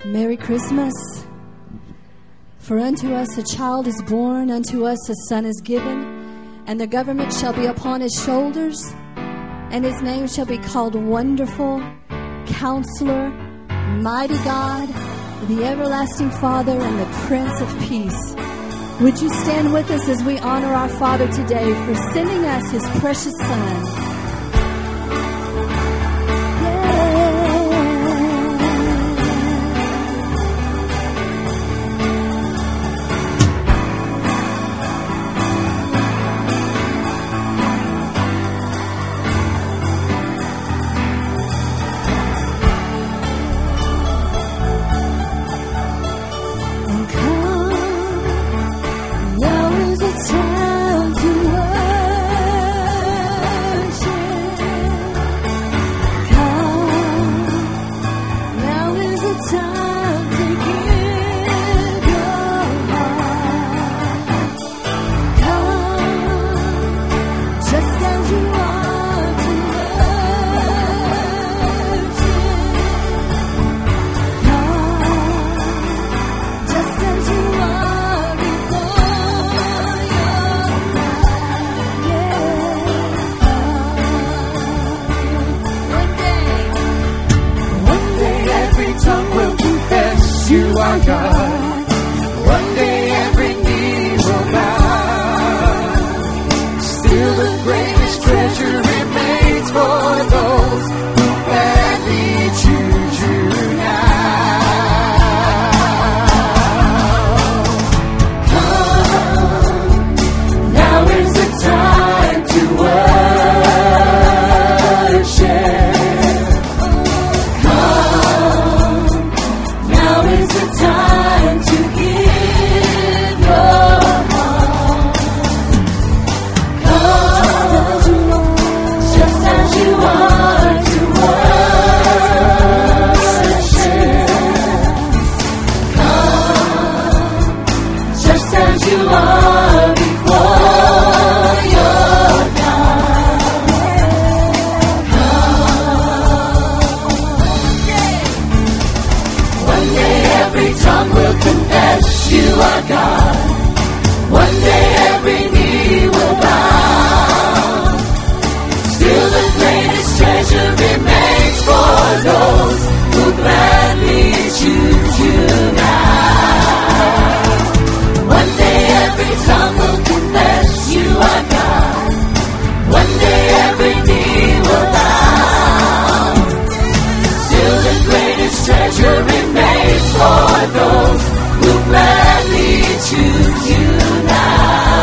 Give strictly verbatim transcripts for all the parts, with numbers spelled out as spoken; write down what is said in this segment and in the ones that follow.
Merry Christmas. For unto us a child is born, unto us a son is given, and the government shall be upon his shoulders, and his name shall be called Wonderful, Counselor, Mighty God, the Everlasting Father, and the Prince of Peace. Would you stand with us as we honor our Father today for sending us his precious Son? Those who gladly choose you now.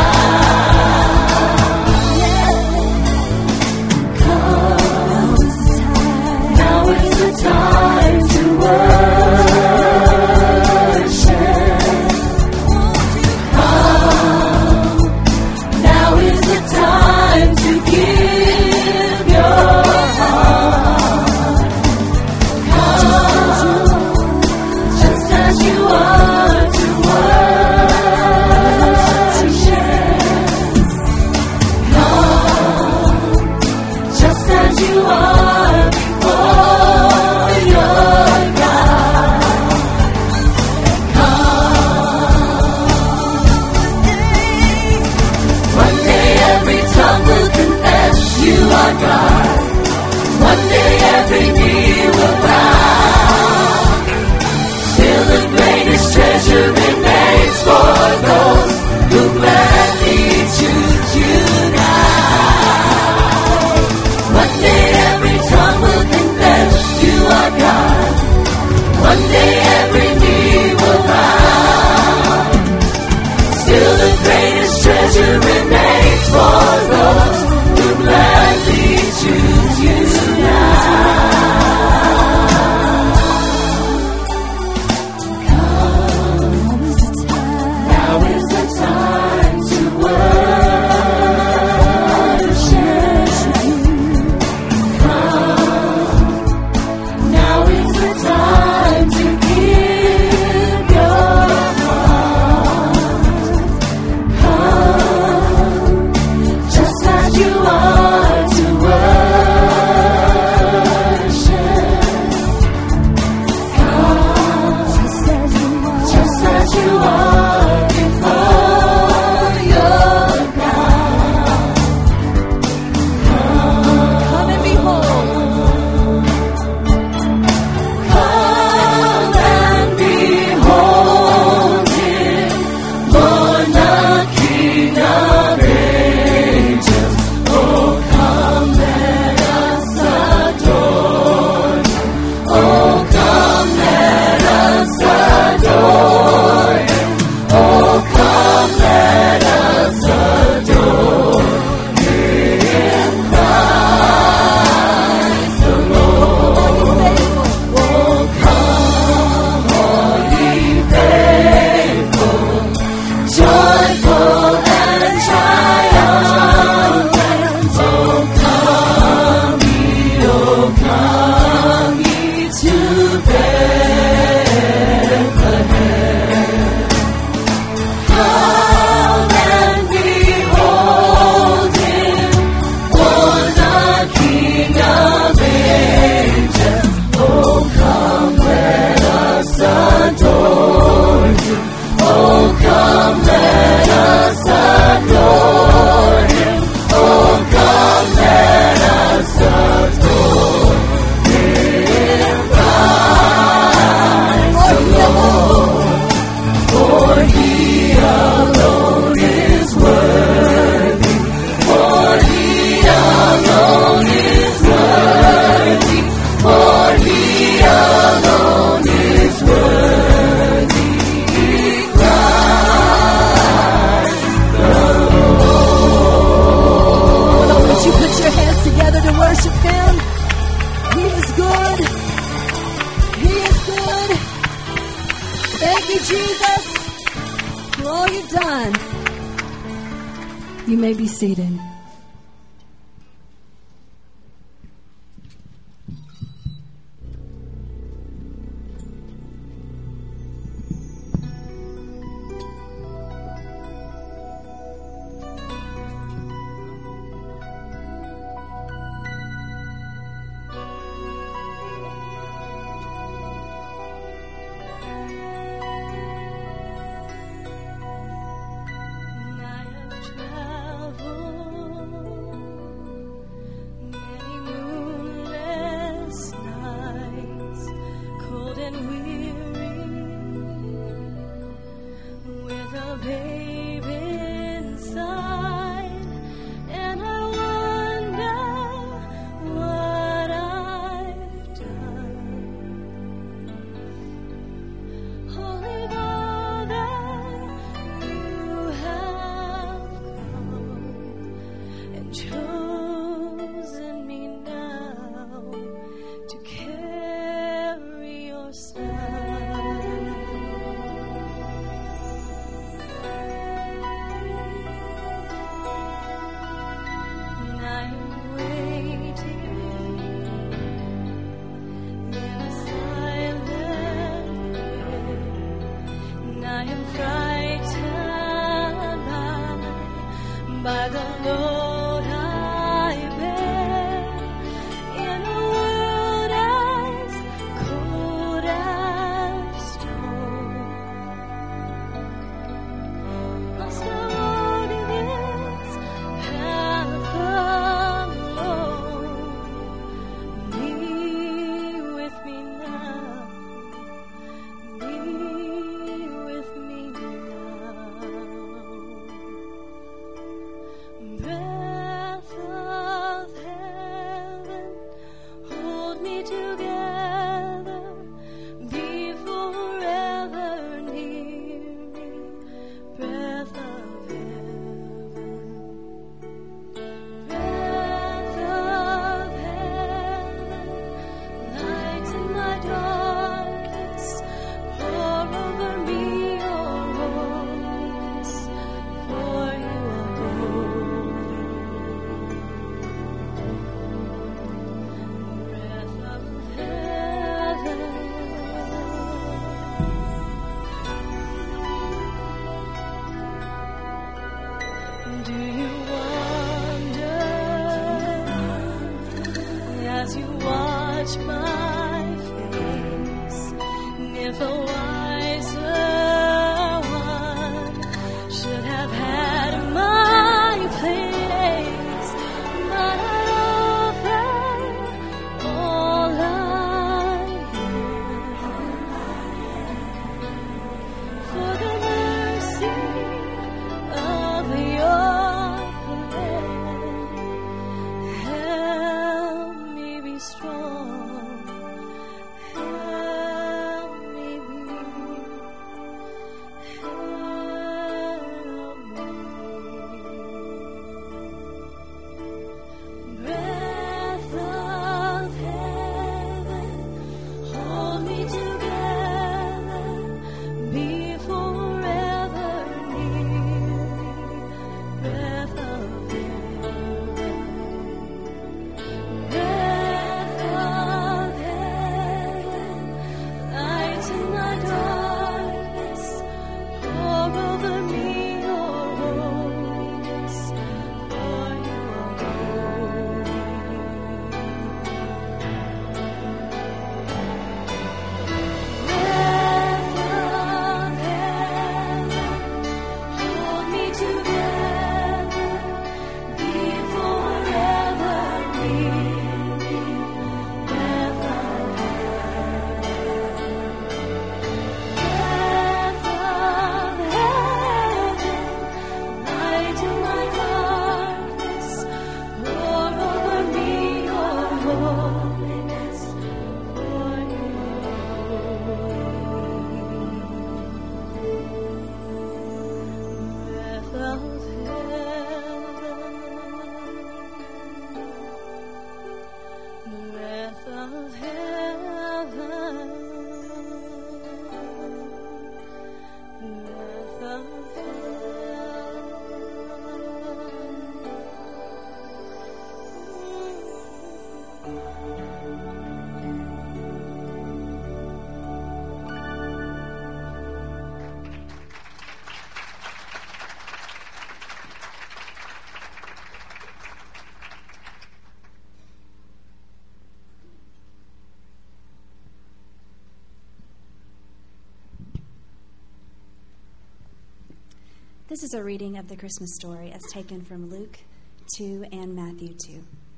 good. He is good. Thank you, Jesus, for all you've done. You may be seated. I have traveled This is a reading of the Christmas story as taken from Luke two and Matthew two.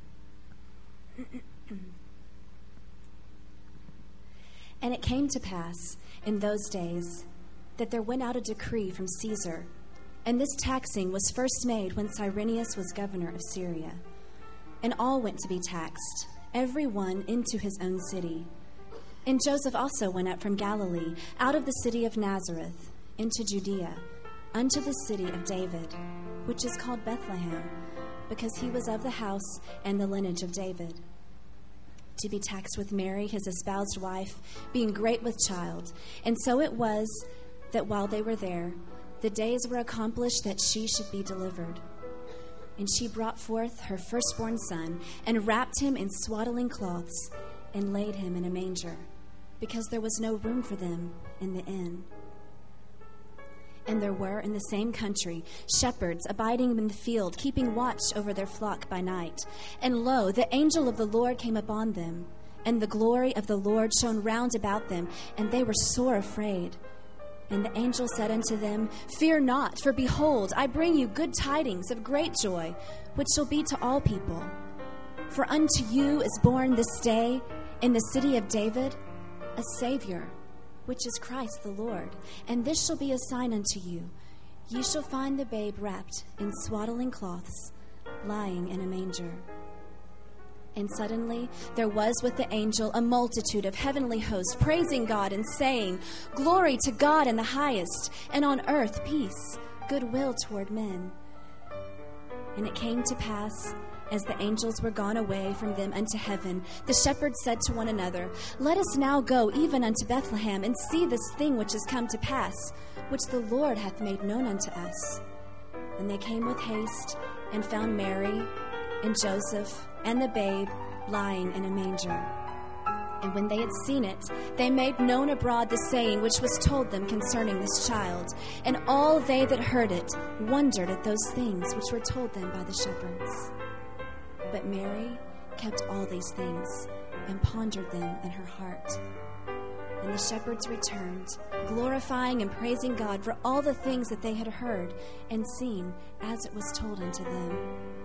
And it came to pass in those days that there went out a decree from Caesar, and this taxing was first made when Cyrenius was governor of Syria. And all went to be taxed, every one into his own city. And Joseph also went up from Galilee, out of the city of Nazareth, into Judea, unto the city of David, which is called Bethlehem, because he was of the house and the lineage of David, to be taxed with Mary, his espoused wife, being great with child. And so it was that while they were there, the days were accomplished that she should be delivered. And she brought forth her firstborn son, and wrapped him in swaddling cloths, and laid him in a manger, because there was no room for them in the inn. And there were in the same country shepherds abiding in the field, keeping watch over their flock by night. And lo, the angel of the Lord came upon them, and the glory of the Lord shone round about them, and they were sore afraid. And the angel said unto them, Fear not, for behold, I bring you good tidings of great joy, which shall be to all people. For unto you is born this day in the city of David a Savior, which is Christ the Lord. And this shall be a sign unto you. Ye shall find the babe wrapped in swaddling cloths, lying in a manger. And suddenly there was with the angel a multitude of heavenly hosts, praising God and saying, Glory to God in the highest, and on earth peace, goodwill toward men. And it came to pass, as the angels were gone away from them unto heaven, the shepherds said to one another, Let us now go even unto Bethlehem, and see this thing which is come to pass, which the Lord hath made known unto us. And they came with haste, and found Mary, and Joseph, and the babe lying in a manger. And when they had seen it, they made known abroad the saying which was told them concerning this child. And all they that heard it wondered at those things which were told them by the shepherds. But Mary kept all these things, and pondered them in her heart. And the shepherds returned, glorifying and praising God for all the things that they had heard and seen, as it was told unto them.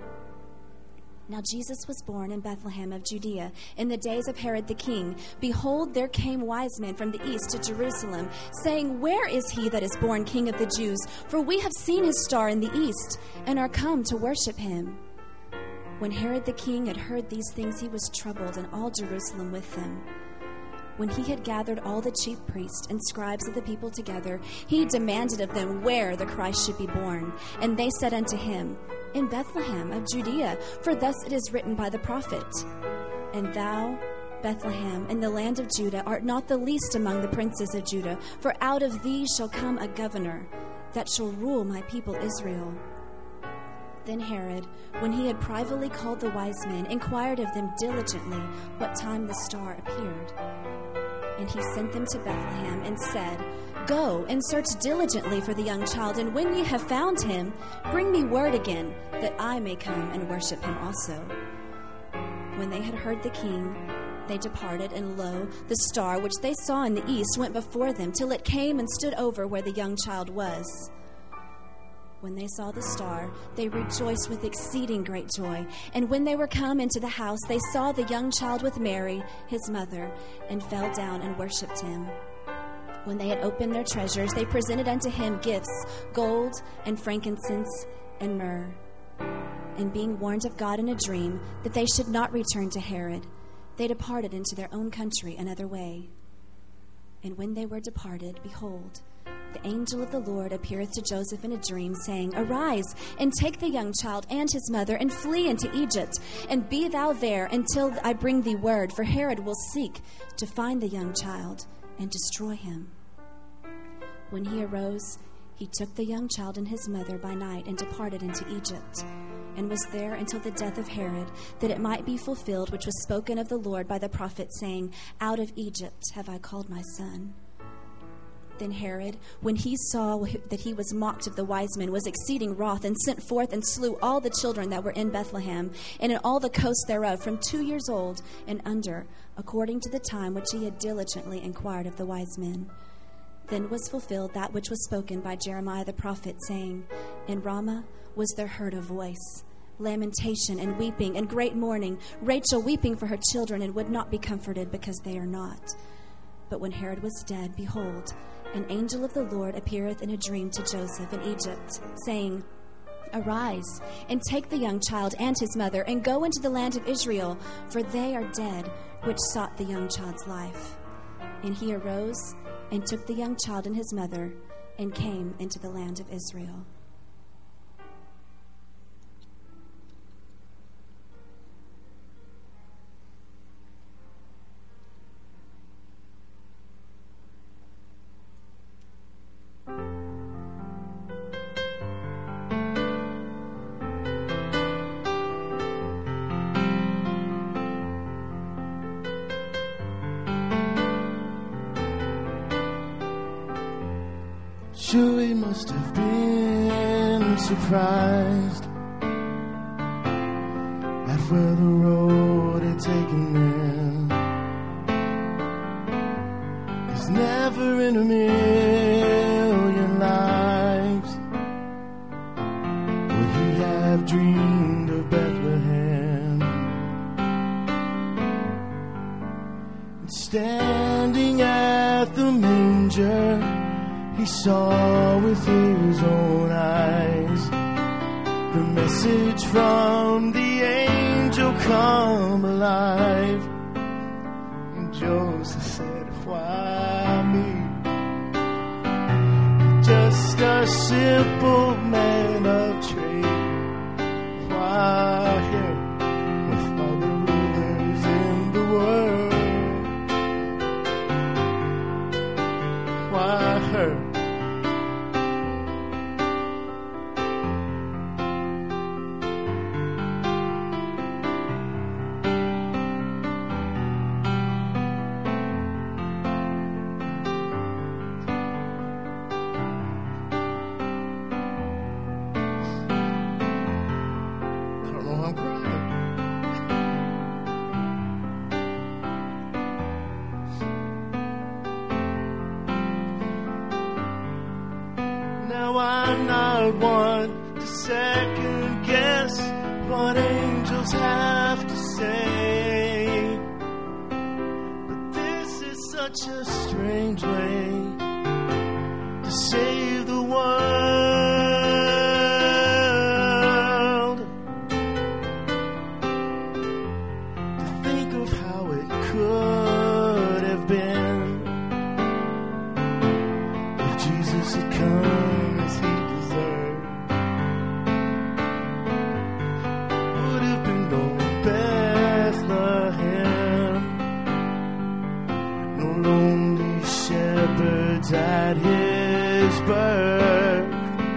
Now Jesus was born in Bethlehem of Judea in the days of Herod the king. Behold, there came wise men from the east to Jerusalem, saying, Where is he that is born King of the Jews? For we have seen his star in the east, and are come to worship him. When Herod the king had heard these things, he was troubled, and all Jerusalem with him. When he had gathered all the chief priests and scribes of the people together, he demanded of them where the Christ should be born. And they said unto him, In Bethlehem of Judea, for thus it is written by the prophet, And thou, Bethlehem, in the land of Judah, art not the least among the princes of Judah, for out of thee shall come a governor that shall rule my people Israel. Then Herod, when he had privately called the wise men, inquired of them diligently what time the star appeared. And he sent them to Bethlehem, and said, Go and search diligently for the young child, and when ye have found him, bring me word again, that I may come and worship him also. When they had heard the king, they departed, and lo, the star which they saw in the east went before them, till it came and stood over where the young child was. When they saw the star, they rejoiced with exceeding great joy. And when they were come into the house, they saw the young child with Mary, his mother, and fell down and worshipped him. When they had opened their treasures, they presented unto him gifts, gold and frankincense and myrrh. And being warned of God in a dream that they should not return to Herod, they departed into their own country another way. And when they were departed, behold, the angel of the Lord appeareth to Joseph in a dream, saying, Arise, and take the young child and his mother, and flee into Egypt, and be thou there until I bring thee word, for Herod will seek to find the young child and destroy him. When he arose, he took the young child and his mother by night and departed into Egypt, and was there until the death of Herod, that it might be fulfilled which was spoken of the Lord by the prophet, saying, Out of Egypt have I called my son. Then Herod, when he saw that he was mocked of the wise men, was exceeding wroth, and sent forth and slew all the children that were in Bethlehem, and in all the coasts thereof, from two years old and under, according to the time which he had diligently inquired of the wise men. Then was fulfilled that which was spoken by Jeremiah the prophet, saying, In Ramah was there heard a voice, lamentation and weeping and great mourning, Rachel weeping for her children, and would not be comforted because they are not. But when Herod was dead, behold, an angel of the Lord appeareth in a dream to Joseph in Egypt, saying, Arise, and take the young child and his mother, and go into the land of Israel, for they are dead which sought the young child's life. And he arose and took the young child and his mother, and came into the land of Israel. Surely must have been surprised at where the road had taken them. 'Cause never in a million lives would he have dreamed of Bethlehem. And standing at the manger, he saw with his own eyes the message from the angel come alive. And Joseph said, Why me? Just a simple man of trade. Why him with all the rulers in the world? Why her? I'm not one to second guess what angels have to say, but this is such a strange way to save the world. To think of how it could have been if Jesus had come as he deserved. Would have been no Bethlehem, no lonely shepherds at his birth.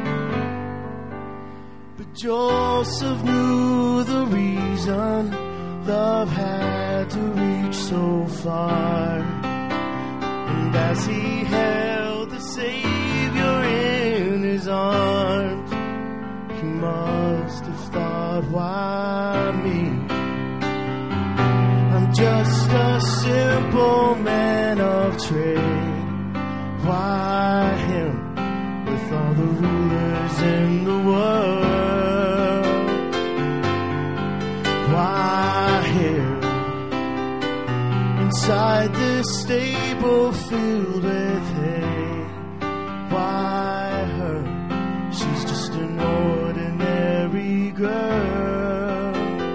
But Joseph knew the reason love had to reach so far, and as he held the Savior in his arms, he must have thought, why me? I'm just a simple man of trade. Why him with all the rulers in the world? Why him inside this stable filled with hay? Why her? She's just an ordinary girl.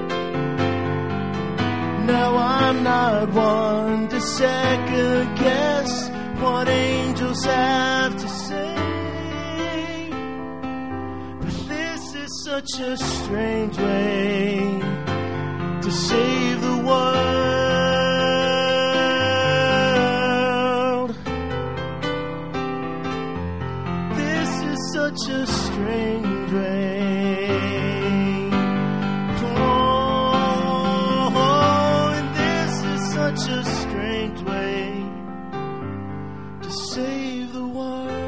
Now I'm not one to second guess what angels have to say, such a strange way to save the world. This is such a strange way. Oh, and this is such a strange way to save the world.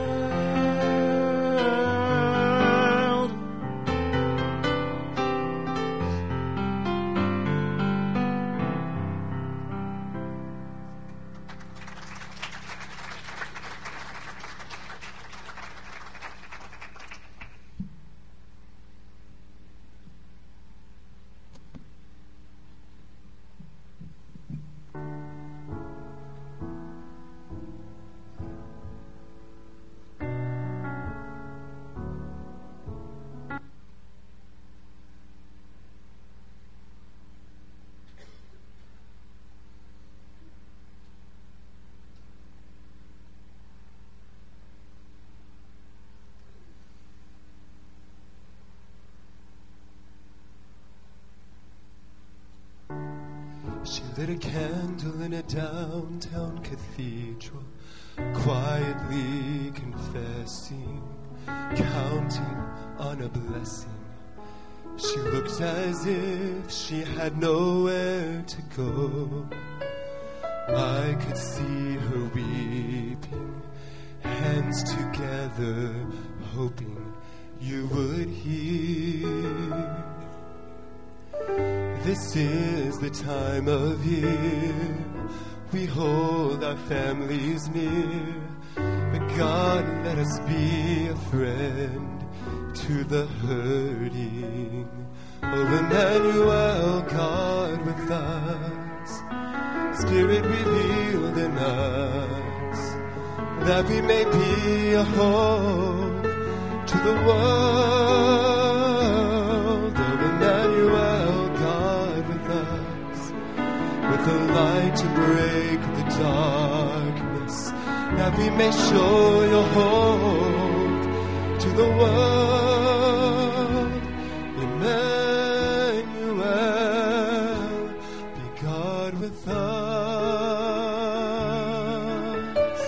She lit a candle in a downtown cathedral, quietly confessing, counting on a blessing. She looked as if she had nowhere to go. I could see her weeping, hands together, hoping you would hear. This is the time of year we hold our families near, but God, let us be a friend to the hurting. Oh, Emmanuel, God with us, Spirit revealed in us, that we may be a hope to the world. Oh, Emmanuel, God with us, with a light to break the darkness, that we may show your hope to the world. Emmanuel, be God with us.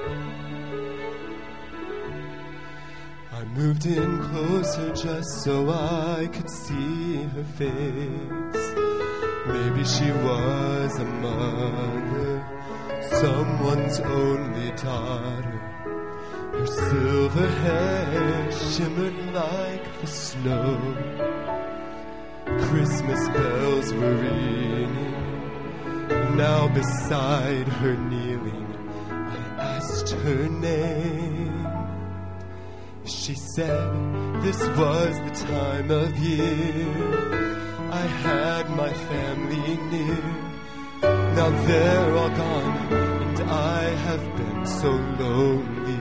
I moved in closer just so I could see her face. Maybe she was a mother, someone's only daughter. Her silver hair shimmered like the snow. Christmas bells were ringing. Now beside her kneeling, I asked her name. She said this was the time of year I had my family near. Now they're all gone and I have been so lonely.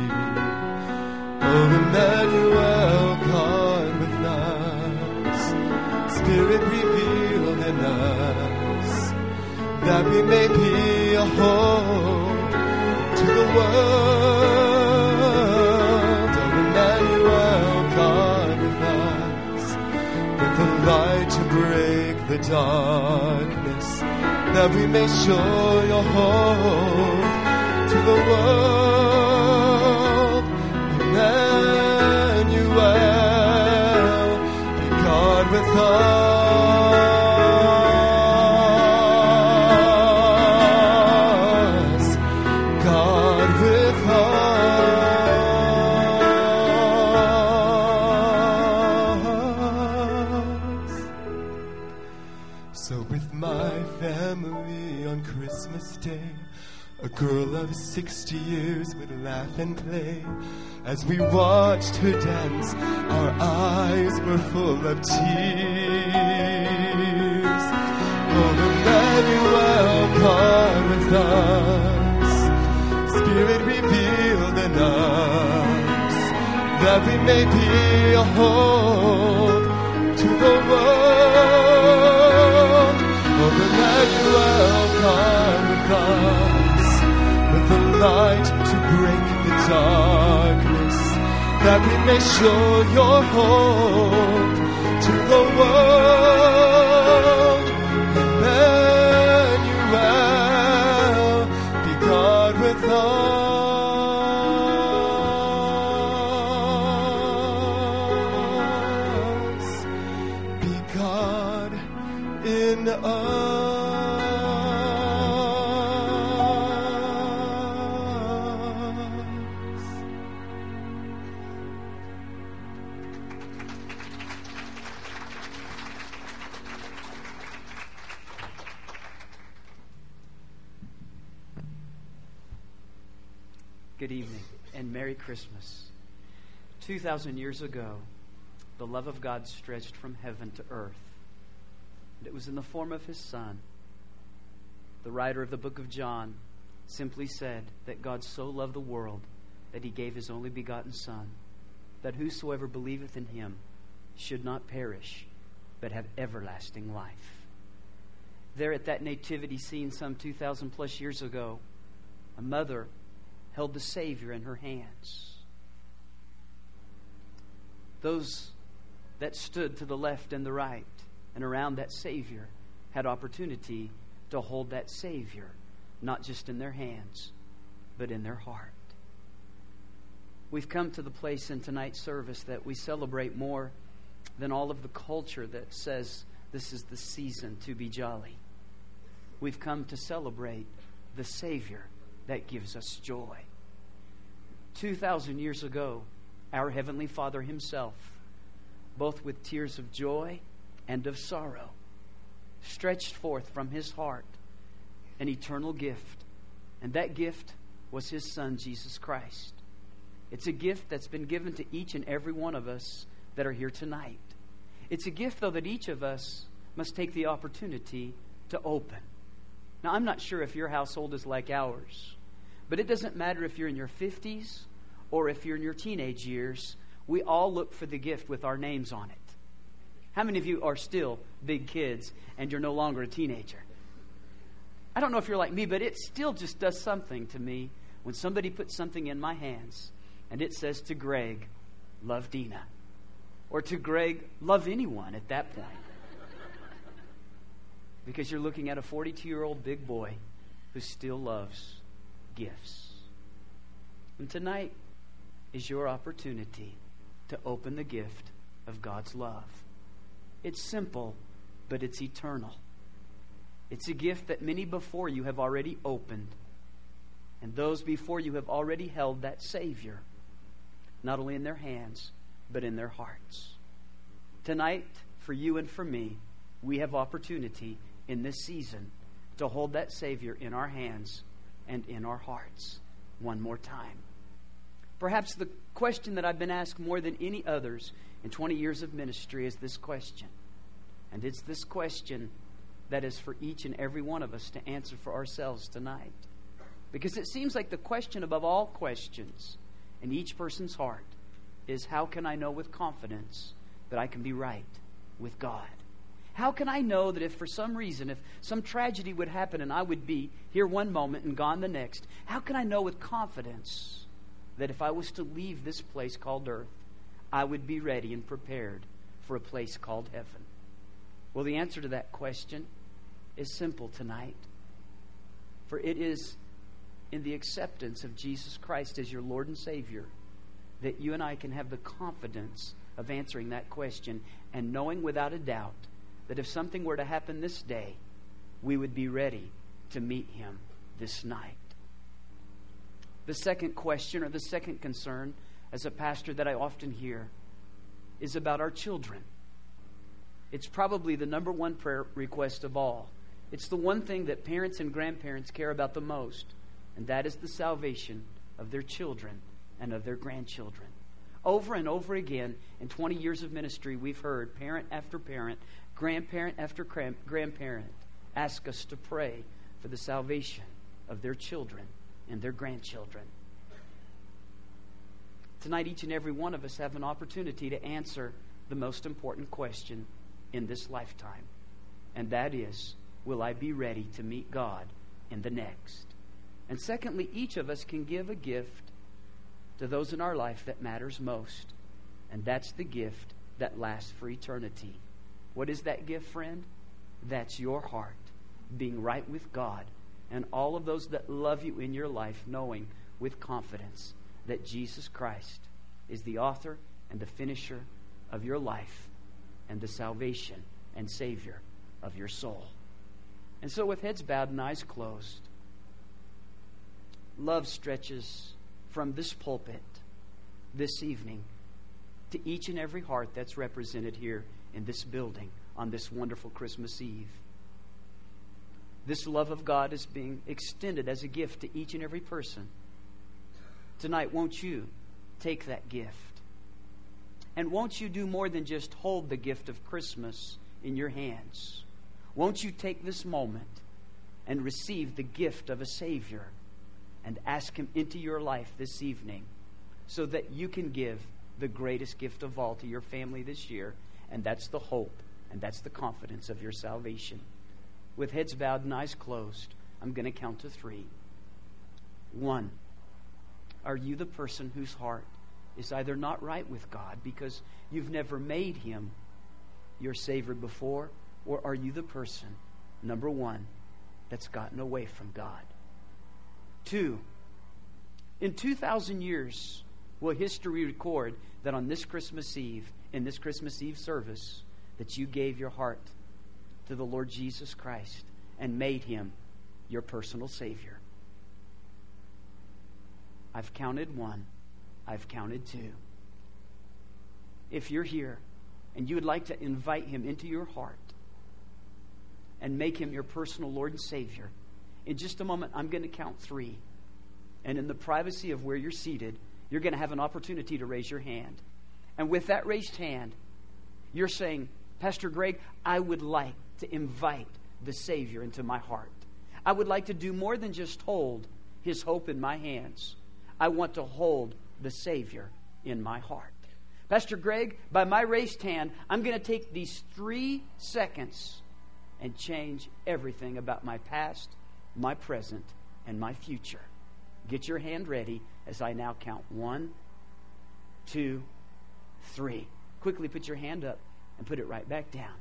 Oh, Emmanuel, God with us, Spirit revealed in us, that we may be a hope to the world. Oh, Emmanuel, God with us, with the light to break the darkness, that we may show your hope to the world. Emmanuel, be God with us, God with us. So with my family on Christmas Day, a girl of sixty years would laugh and play. As we watched her dance, our eyes were full of tears. Oh, Emmanuel, God with us, Spirit revealed in us, that we may be a hope to the world. Oh, Emmanuel, God with us, with the light to break the darkness, that we may show your hope to the world. Emmanuel, be God with us, be God in us. Good evening and Merry Christmas. Two thousand years ago, the love of God stretched from heaven to earth. And it was in the form of His Son. The writer of the book of John simply said that God so loved the world that He gave His only begotten Son, that whosoever believeth in Him should not perish, but have everlasting life. There at that nativity scene some two thousand plus years ago, a mother held the Savior in her hands. Those that stood to the left and the right and around that Savior had opportunity to hold that Savior, not just in their hands, but in their heart. We've come to the place in tonight's service that we celebrate more than all of the culture that says this is the season to be jolly. We've come to celebrate the Savior that gives us joy. Two thousand years ago, our Heavenly Father Himself, both with tears of joy and of sorrow, stretched forth from His heart an eternal gift. And that gift was His Son, Jesus Christ. It's a gift that's been given to each and every one of us that are here tonight. It's a gift, though, that each of us must take the opportunity to open. Now, I'm not sure if your household is like ours, but it doesn't matter if you're in your fifties or if you're in your teenage years. We all look for the gift with our names on it. How many of you are still big kids and you're no longer a teenager? I don't know if you're like me, but it still just does something to me when somebody puts something in my hands and it says to Greg, love Dina. Or to Greg, love anyone at that point. Because you're looking at a forty-two-year-old big boy who still loves gifts. And tonight is your opportunity to open the gift of God's love. It's simple, but it's eternal. It's a gift that many before you have already opened. And those before you have already held that Savior, not only in their hands, but in their hearts. Tonight, for you and for me, we have opportunity in this season to hold that Savior in our hands and in our hearts one more time. Perhaps the question that I've been asked more than any others in twenty years of ministry is this question. And it's this question that is for each and every one of us to answer for ourselves tonight. Because it seems like the question above all questions in each person's heart is, how can I know with confidence that I can be right with God? How can I know that if for some reason, if some tragedy would happen and I would be here one moment and gone the next, how can I know with confidence that if I was to leave this place called earth, I would be ready and prepared for a place called heaven? Well, the answer to that question is simple tonight. For it is in the acceptance of Jesus Christ as your Lord and Savior that you and I can have the confidence of answering that question and knowing without a doubt that if something were to happen this day, we would be ready to meet Him this night. The second question, or the second concern, as a pastor that I often hear, is about our children. It's probably the number one prayer request of all. It's the one thing that parents and grandparents care about the most, and that is the salvation of their children and of their grandchildren. Over and over again, in twenty years of ministry, we've heard parent after parent, grandparent after grandparent ask us to pray for the salvation of their children and their grandchildren. Tonight, each and every one of us have an opportunity to answer the most important question in this lifetime. And that is, will I be ready to meet God in the next? And secondly, each of us can give a gift to those in our life that matters most. And that's the gift that lasts for eternity. What is that gift, friend? That's your heart being right with God and all of those that love you in your life, knowing with confidence that Jesus Christ is the author and the finisher of your life and the salvation and Savior of your soul. And so with heads bowed and eyes closed, love stretches from this pulpit this evening to each and every heart that's represented here in this building on this wonderful Christmas Eve. This love of God is being extended as a gift to each and every person. Tonight, won't you take that gift? And won't you do more than just hold the gift of Christmas in your hands? Won't you take this moment and receive the gift of a Savior and ask Him into your life this evening so that you can give the greatest gift of all to your family this year, and that's the hope and that's the confidence of your salvation. With heads bowed and eyes closed, I'm going to count to three. One, are you the person whose heart is either not right with God because you've never made Him your Savior before, or are you the person, number one, that's gotten away from God? Two, in two thousand years, will history record that on this Christmas Eve, in this Christmas Eve service, that you gave your heart to the Lord Jesus Christ and made Him your personal Savior? I've counted one. I've counted two. If you're here and you would like to invite Him into your heart and make Him your personal Lord and Savior, in just a moment, I'm going to count three. And in the privacy of where you're seated, you're going to have an opportunity to raise your hand. And with that raised hand, you're saying, Pastor Greg, I would like to invite the Savior into my heart. I would like to do more than just hold His hope in my hands. I want to hold the Savior in my heart. Pastor Greg, by my raised hand, I'm going to take these three seconds and change everything about my past, my present, and my future. Get your hand ready as I now count one, two, three. Quickly put your hand up and put it right back down.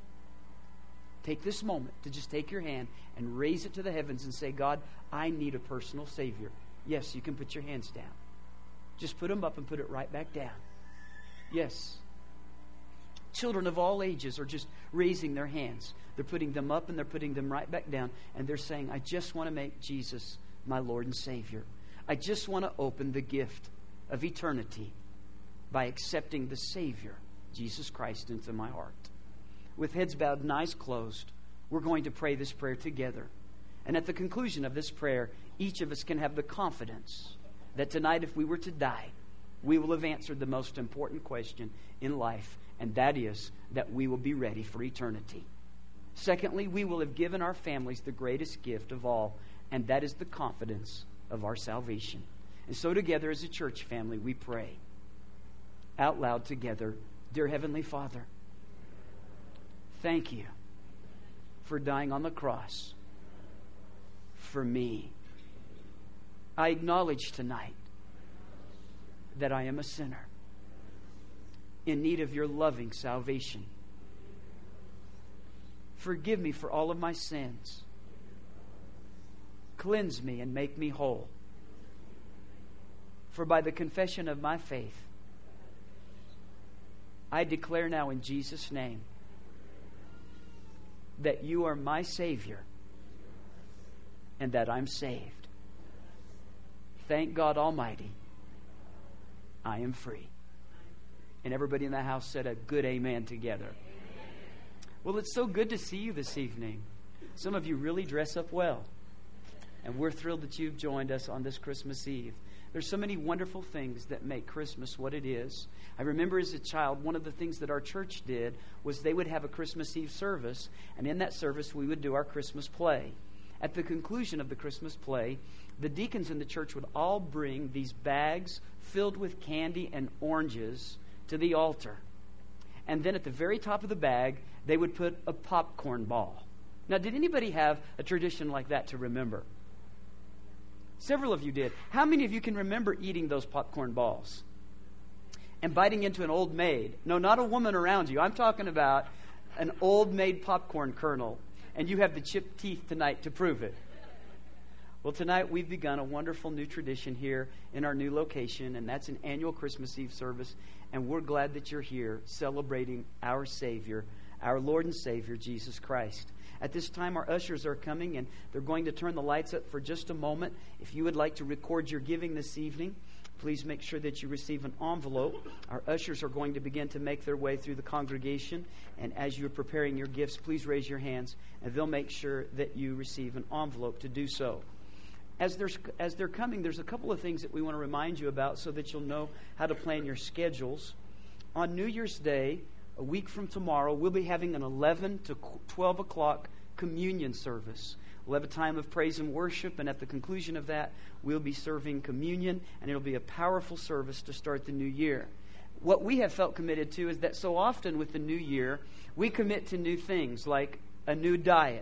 Take this moment to just take your hand and raise it to the heavens and say, God, I need a personal Savior. Yes, you can put your hands down. Just put them up and put it right back down. Yes. Children of all ages are just raising their hands. They're putting them up and they're putting them right back down. And they're saying, I just want to make Jesus my Lord and Savior. I just want to open the gift of eternity by accepting the Savior, Jesus Christ, into my heart. With heads bowed and eyes closed, we're going to pray this prayer together. And at the conclusion of this prayer, each of us can have the confidence that tonight, if we were to die, we will have answered the most important question in life, and that is that we will be ready for eternity. Secondly, we will have given our families the greatest gift of all, and that is the confidence of our salvation. And so together as a church family, we pray out loud together, Dear Heavenly Father, thank you for dying on the cross for me. I acknowledge tonight that I am a sinner in need of your loving salvation. Forgive me for all of my sins. Cleanse me and make me whole. For by the confession of my faith, I declare now in Jesus' name that you are my Savior and that I'm saved. Thank God Almighty, I am free. And everybody in the house said a good amen together. Well, it's so good to see you this evening. Some of you really dress up well. And we're thrilled that you've joined us on this Christmas Eve. There's so many wonderful things that make Christmas what it is. I remember as a child, one of the things that our church did was they would have a Christmas Eve service, and in that service we would do our Christmas play. At the conclusion of the Christmas play, the deacons in the church would all bring these bags filled with candy and oranges to the altar. And then at the very top of the bag, they would put a popcorn ball. Now, did anybody have a tradition like that to remember? Several of you did. How many of you can remember eating those popcorn balls and biting into an Old Maid? No, not a woman around you. I'm talking about an Old Maid popcorn kernel, and you have the chipped teeth tonight to prove it. Well, tonight we've begun a wonderful new tradition here in our new location, and that's an annual Christmas Eve service, and we're glad that you're here celebrating our Savior, our Lord and Savior, Jesus Christ. At this time, our ushers are coming, and they're going to turn the lights up for just a moment. If you would like to record your giving this evening, please make sure that you receive an envelope. Our ushers are going to begin to make their way through the congregation, and as you're preparing your gifts, please raise your hands, and they'll make sure that you receive an envelope to do so. As they're, as they're coming, there's a couple of things that we want to remind you about so that you'll know how to plan your schedules. On New Year's Day, a week from tomorrow, we'll be having an eleven to twelve o'clock communion service. We'll have a time of praise and worship, and at the conclusion of that, we'll be serving communion, and it'll be a powerful service to start the new year. What we have felt committed to is that so often with the new year, we commit to new things like a new diet.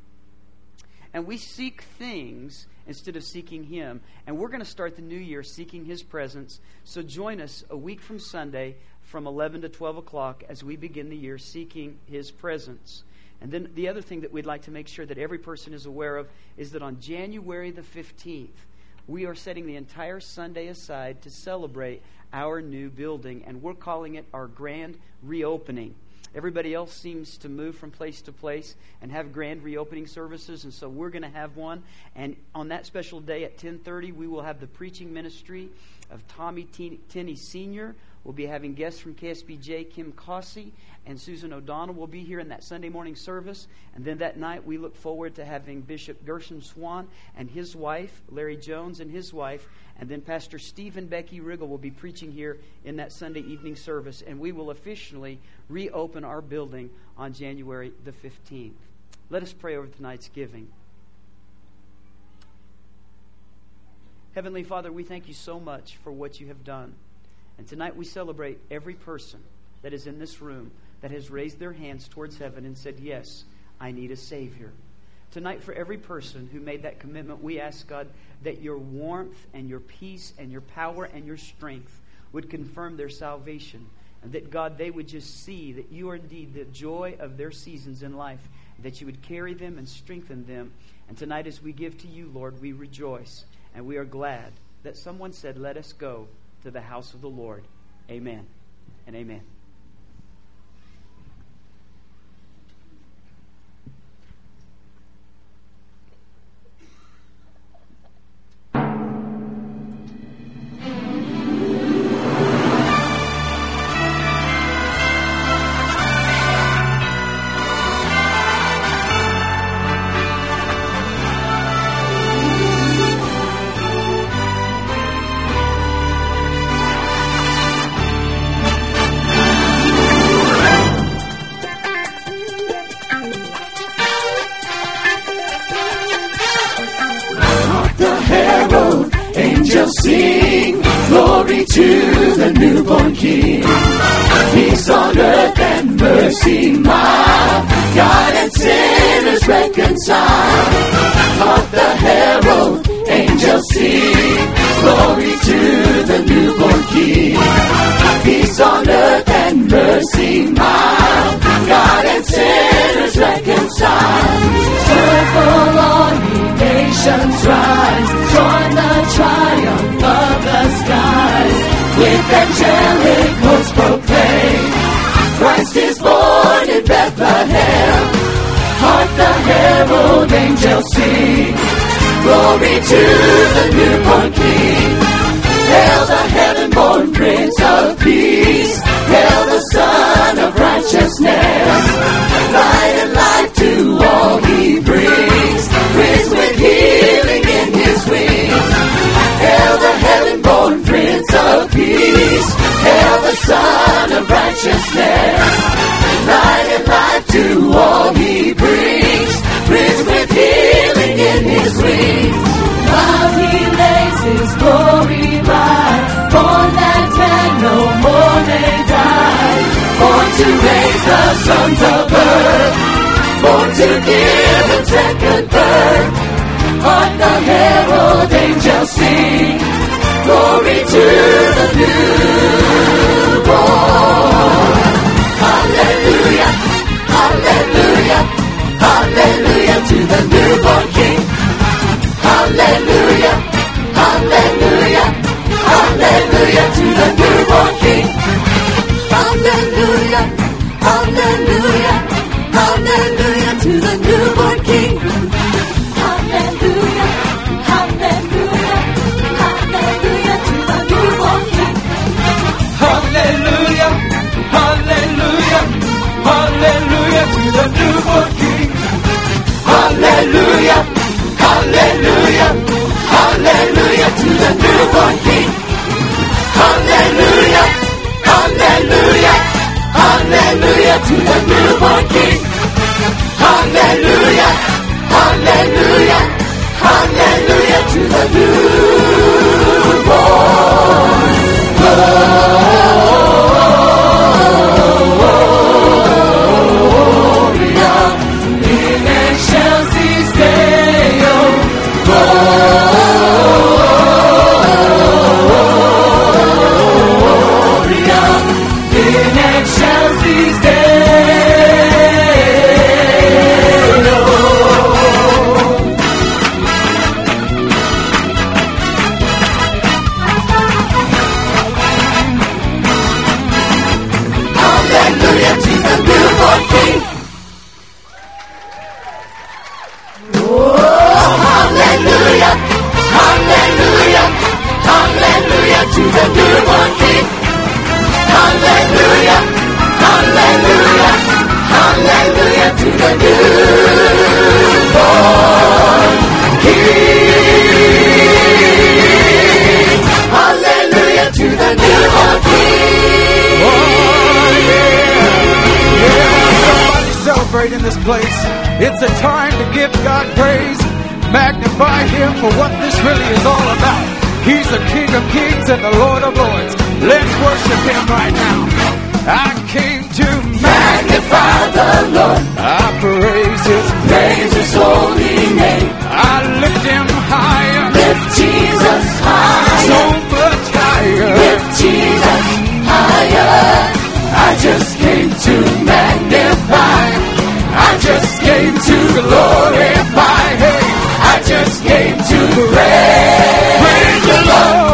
And we seek things instead of seeking Him. And we're going to start the new year seeking His presence. So join us a week from Sunday from eleven to twelve o'clock as we begin the year seeking His presence. And then the other thing that we'd like to make sure that every person is aware of is that on January the fifteenth, we are setting the entire Sunday aside to celebrate our new building. And we're calling it our grand reopening. Everybody else seems to move from place to place and have grand reopening services, and so we're going to have one. And on that special day at ten thirty, we will have the preaching ministry of Tommy Tenney Senior We'll be having guests from K S B J, Kim Cossey, and Susan O'Donnell will be here in that Sunday morning service. And then that night, we look forward to having Bishop Gershon Swan and his wife, Larry Jones and his wife, and then Pastor Steve and Becky Riggle will be preaching here in that Sunday evening service. And we will officially reopen our building on January the fifteenth. Let us pray over tonight's giving. Heavenly Father, we thank you so much for what you have done. And tonight we celebrate every person that is in this room that has raised their hands towards heaven and said, yes, I need a Savior. Tonight, for every person who made that commitment, we ask, God, that your warmth and your peace and your power and your strength would confirm their salvation. And that, God, they would just see that you are indeed the joy of their seasons in life, that you would carry them and strengthen them. And tonight, as we give to you, Lord, we rejoice and we are glad that someone said, let us go to the house of the Lord. Amen and amen. Sing glory to the newborn King. Peace on earth and mercy mild, God and sinners reconciled. Hark the herald angels sing glory to the newborn King. Peace on earth and mercy mild, God and sinners reconciled. Joyful all ye nations rise, join the triumph of the skies. With angelic hosts proclaim, Christ is born in Bethlehem. Hark the herald angels sing glory to the newborn King. Hail the heaven-born Prince of Peace, hail the Son of Righteousness. Light and life to all he brings, rich with healing in his wings. Hail the heaven-born Prince of Peace, hail the Son of Righteousness. Light and life to all he brings, rich with healing in his wings. While he lays his glory by, born that man no more may die. Born to raise the sons of earth, born to give them second birth. Hark the herald angels the newborn King. Hallelujah to the newborn King. Oh, yeah. Yeah, somebody celebrate in this place. It's a time to give God praise. Magnify Him for what this really is all about. He's the King of Kings and the Lord of Lords. Let's worship Him right now. I came to Magnify the Lord. I praise His Praise His holy name. I lift Him higher. Lift Jesus higher. So much higher. Lift Jesus higher. I just came to magnify. I just came to glorify. Hey, I just came to praise. Praise the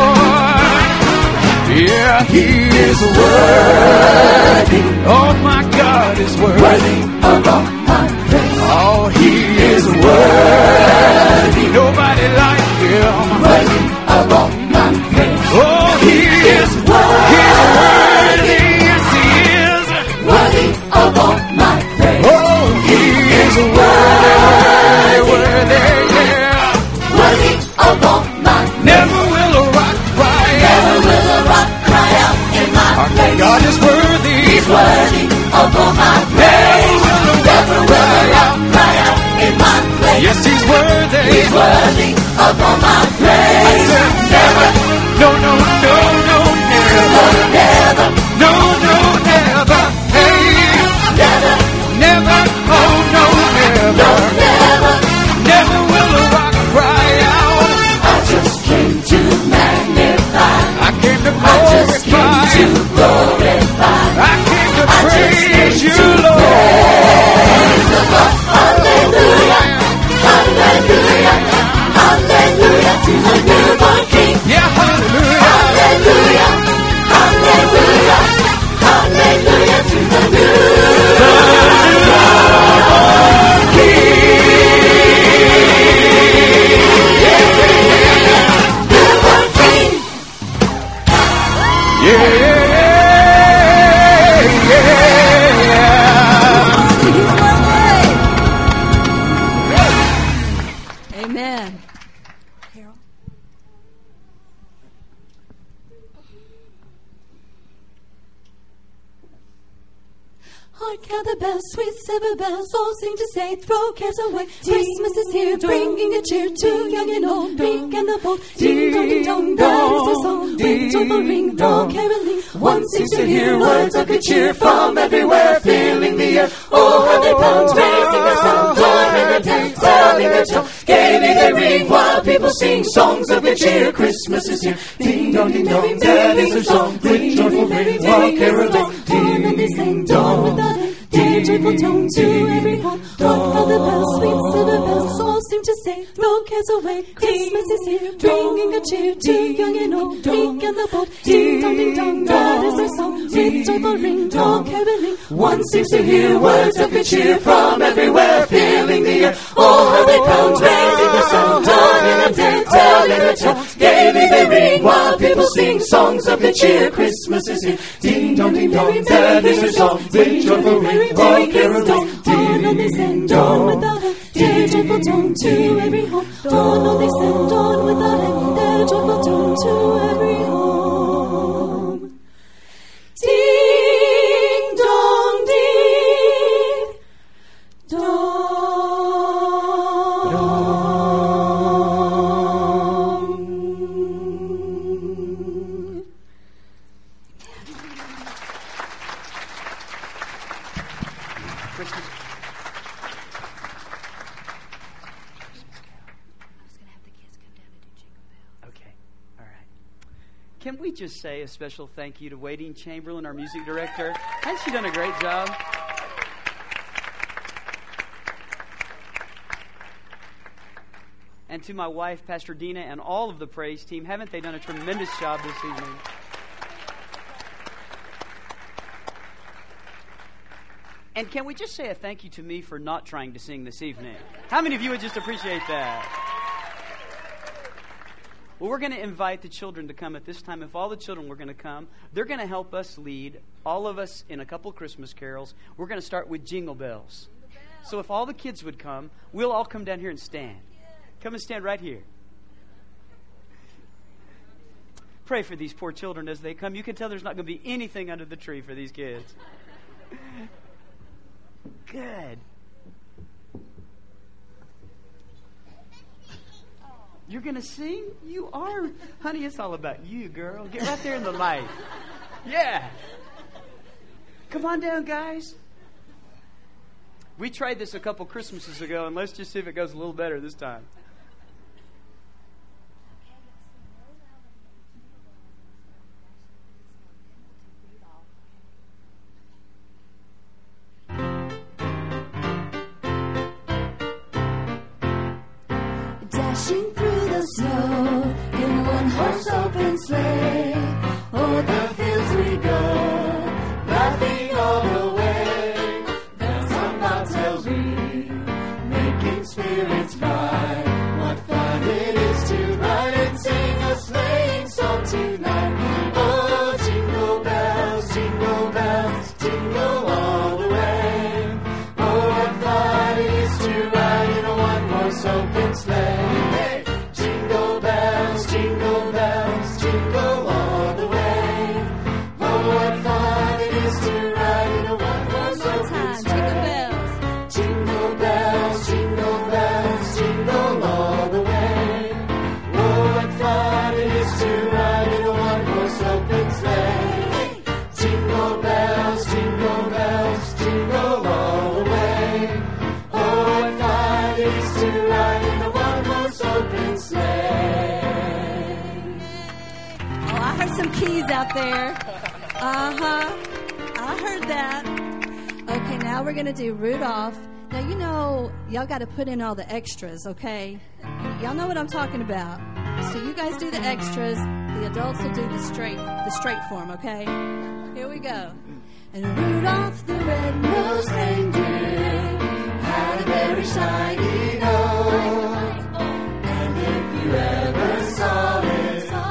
Lord. Yeah, He is Worthy, Oh my God is worthy. worthy of all my praise. Oh, He is Worthy, nobody like Him. worthy of all my praise. Oh, He is Worthy, He's worthy. Yes, He is. worthy of all my praise. Oh, He is worthy, worthy, yeah. Worthy of all my praise. Never will a rock cry Never out. will a rock cry out in my Our place. God is worthy. He's worthy of all my praise. Never will a rock cry out in my place. Yes, He's worthy. He's worthy of all my praise. Never, No, no, no, no, never. never, No, no, never. Hey, never, never. Oh, no, never. never. Never will a rock cry out. I just came to magnify. I came to I just came glorify. to glorify. I came to I just praise came you, to Lord. Hallelujah, hallelujah, hallelujah to the newborn King. Yeah, hallelujah. Hallelujah, hallelujah, hallelujah to the newborn King. Newborn King. Yeah, yeah. Amen. Hark how the bells, sweet silver bells, all seem to say, throw cares away. Christmas is here, bringing a cheer to young and old, meek and the bold. Ding dong, ding dong, that is the song. With joyful ring, all caroling. One seems to hear words of good cheer from everywhere, filling the air. Oh, how they pound, raising the sound, joy in the tent, telling their tale. Gaily they ring while people sing songs of good cheer. Christmas is here. Ding dong, ding dong, that is their song. With joyful ring, all caroling. Ding dong, ding dong, without it. Dear joyful tone to every heart. Hark how the bells, sweet silver bells, all seem to say, throw cares away. Christmas is here, bringing a cheer to young and old, meek and the bold. Ding dong, ding dong, that is their song. With joyful ring, all caroling. One seems to hear words of good cheer from everywhere, filling the air. Oh, how they pound, raising the sound, dawn in a day, telling a tale. Gaily they ring while people sing songs of good cheer. Christmas is here. Ding dong, ding dong, that is their song. With joyful ring, all caroling. Dawn on this end, dawn without end. Their joyful tone to every home. Dawn on this end, dawn without end. Their joyful tone to every home. Ding dong, ding dong. Christmas. Okay, all right. Can we just say a special thank you to Wading Chamberlain, our music director? Hasn't she done a great job? And to my wife, Pastor Dina, and all of the praise team, haven't they done a tremendous job this evening? And can we just say a thank you to me for not trying to sing this evening? How many of you would just appreciate that? Well, we're going to invite the children to come at this time. If all the children were going to come, they're going to help us lead, all of us, in a couple Christmas carols. We're going to start with Jingle Bells. So if all the kids would come, we'll all come down here and stand. Come and stand right here. Pray for these poor children as they come. You can tell there's not going to be anything under the tree for these kids. Good. You're going to sing? You are. Honey, it's all about you, girl. Get right there in the light. Yeah. Come on down, guys. We tried this a couple Christmases ago, and let's just see if it goes a little better this time. Dashing through the snow in one horse open sleigh, o'er the fields we go, laughing all the way. Bells on bobtails ring, making spirits bright. What fun it is to ride and sing a sleighing song tonight. Oh, jingle bells, jingle bells, jingle all the way. Oh, what fun it is to ride in a one horse open sleigh. Keys out there. Uh-huh. I heard that. Okay, now we're going to do Rudolph. Now, you know, y'all got to put in all the extras, okay? Y'all know what I'm talking about. So you guys do the extras. The adults will do the straight the straight form, okay? Here we go. And Rudolph the red-nosed reindeer had a very shiny nose. And if you ever saw it,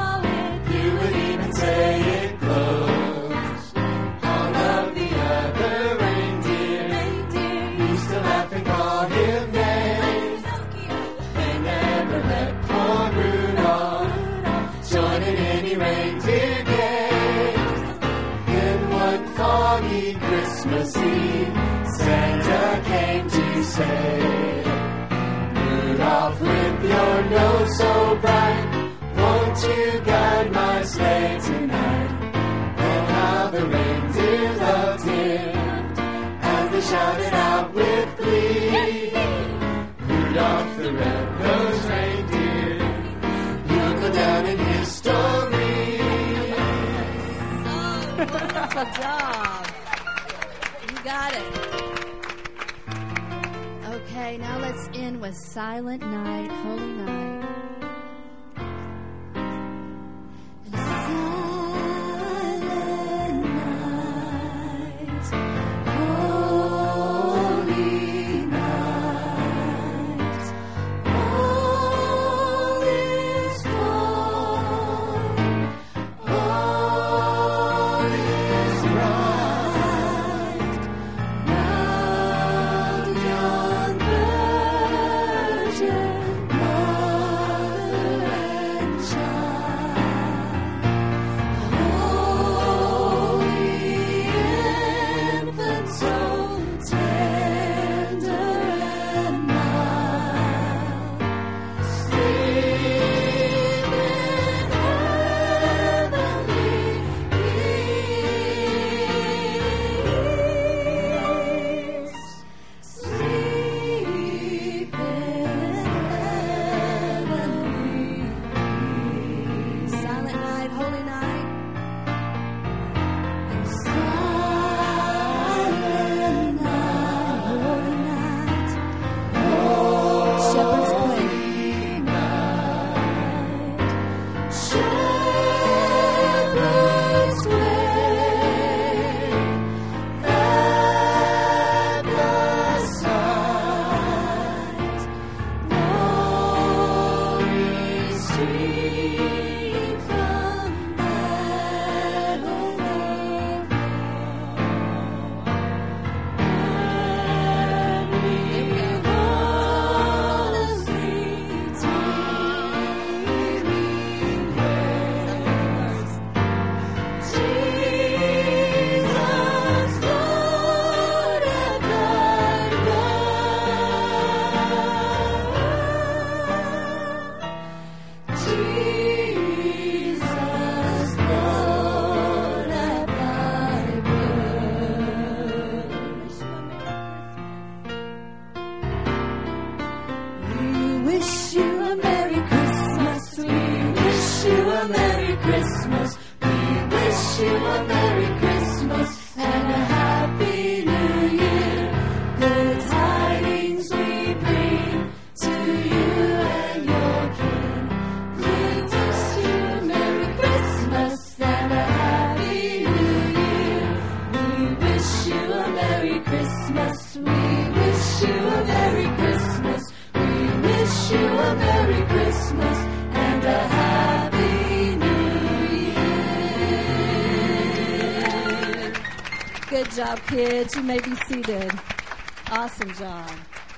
say it glows. All of the other reindeer, reindeer used to laugh and call him names. They never let poor Rudolph join in any reindeer games. In one foggy Christmas Eve, Santa came to say, Rudolph, with your nose so bright, won't you guide my sleigh tonight? And how the reindeer loved him as they shouted out with glee. Rudolph the red-nosed reindeer, you'll go down in history. Oh, wonderful job. You got it. Okay, now let's end with Silent Night, Holy Night. Good job, kids. You may be seated. Awesome job.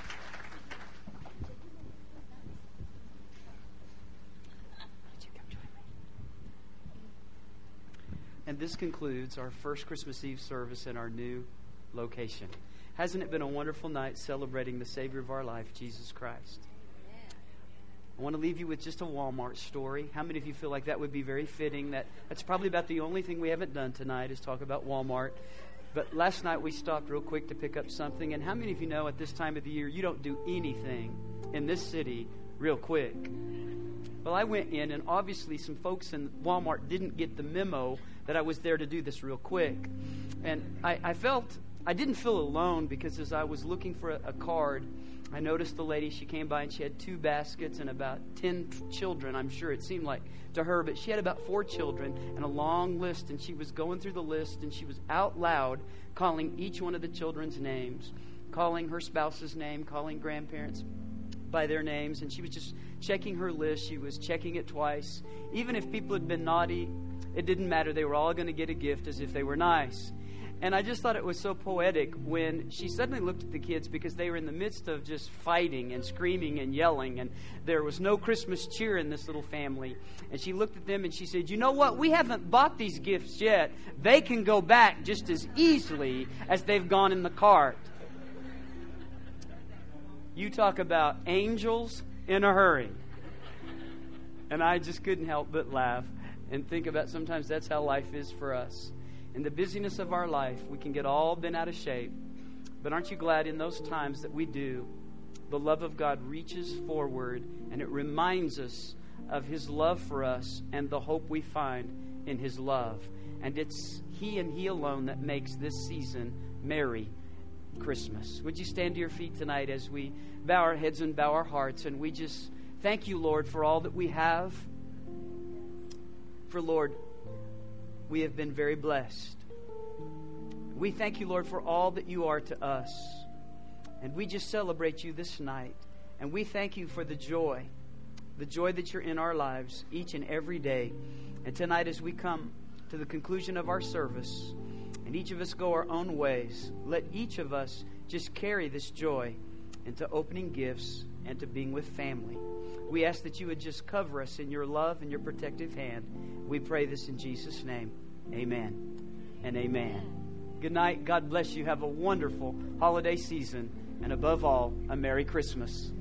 And this concludes our first Christmas Eve service in our new location. Hasn't it been a wonderful night celebrating the Savior of our life, Jesus Christ? I want to leave you with just a Walmart story. How many of you feel like that would be very fitting? That That's probably about the only thing we haven't done tonight is talk about Walmart. But last night we stopped real quick to pick up something. And how many of you know at this time of the year you don't do anything in this city real quick? Well, I went in, and obviously some folks in Walmart didn't get the memo that I was there to do this real quick. And I, I felt, I didn't feel alone, because as I was looking for a, a card, I noticed the lady, she came by and she had two baskets and about ten t- children, I'm sure it seemed like to her, but she had about four children and a long list, and she was going through the list, and she was out loud calling each one of the children's names, calling her spouse's name, calling grandparents by their names, and she was just checking her list. She was checking it twice. Even if people had been naughty, it didn't matter. They were all going to get a gift as if they were nice. And I just thought it was so poetic when she suddenly looked at the kids, because they were in the midst of just fighting and screaming and yelling, and there was no Christmas cheer in this little family. And she looked at them and she said, "You know what? We haven't bought these gifts yet. They can go back just as easily as they've gone in the cart." You talk about angels in a hurry. And I just couldn't help but laugh and think about sometimes that's how life is for us. In the busyness of our life, we can get all bent out of shape. But aren't you glad in those times that we do, the love of God reaches forward and it reminds us of His love for us and the hope we find in His love. And it's He and He alone that makes this season merry Christmas. Would you stand to your feet tonight as we bow our heads and bow our hearts, and we just thank you, Lord, for all that we have. For, Lord, we have been very blessed. We thank you, Lord, for all that you are to us. And we just celebrate you this night. And we thank you for the joy, the joy that you're in our lives each and every day. And tonight as we come to the conclusion of our service, and each of us go our own ways, let each of us just carry this joy into opening gifts and to being with family. We ask that you would just cover us in your love and your protective hand. We pray this in Jesus' name. Amen and amen. Good night. God bless you. Have a wonderful holiday season. And above all, a Merry Christmas.